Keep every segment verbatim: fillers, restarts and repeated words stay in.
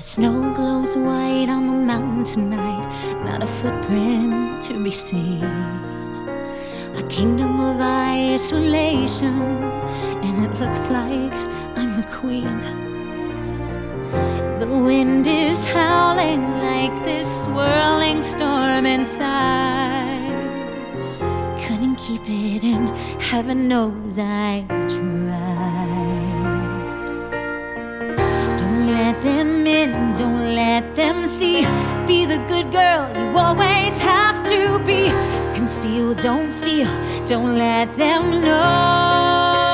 snow glows white on the mountain tonight, not a footprint to be seen. A kingdom of isolation, and it looks like I'm the queen. The wind is howling like this swirling storm inside. Couldn't keep it in, heaven knows I tried. Don't let them in, don't let them see. Be the good girl you always have to be. Conceal, don't feel, don't let them know.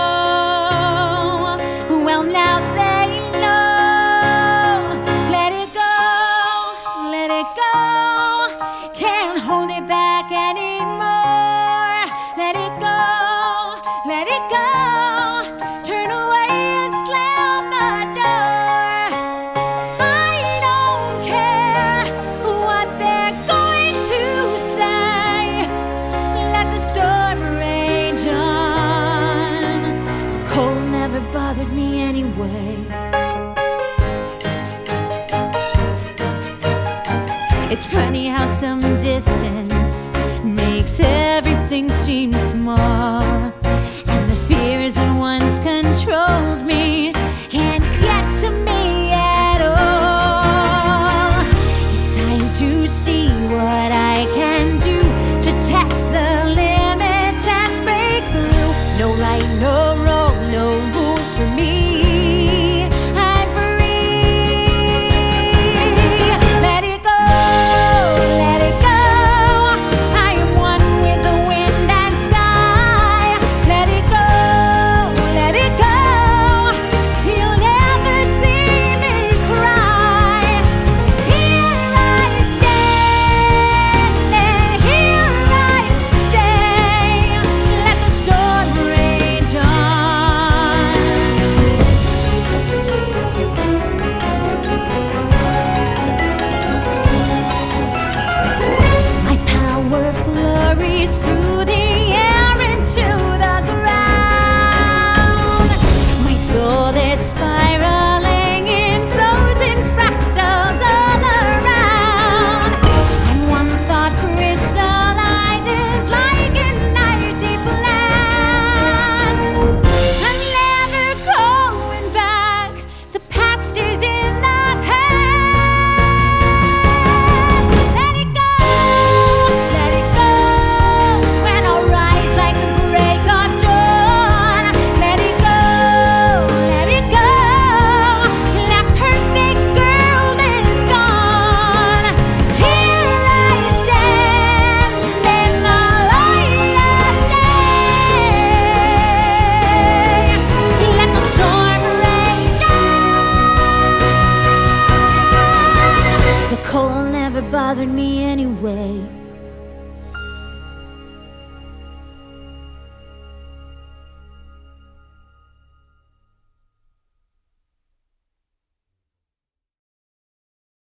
Well, now they know. Let it go, let it go. Can't hold it back anymore. Let it go, let it go. Turn away and slam the door. I don't care what they're going to say. Let the storm rage on. The cold never bothered me anyway. It's funny how some distance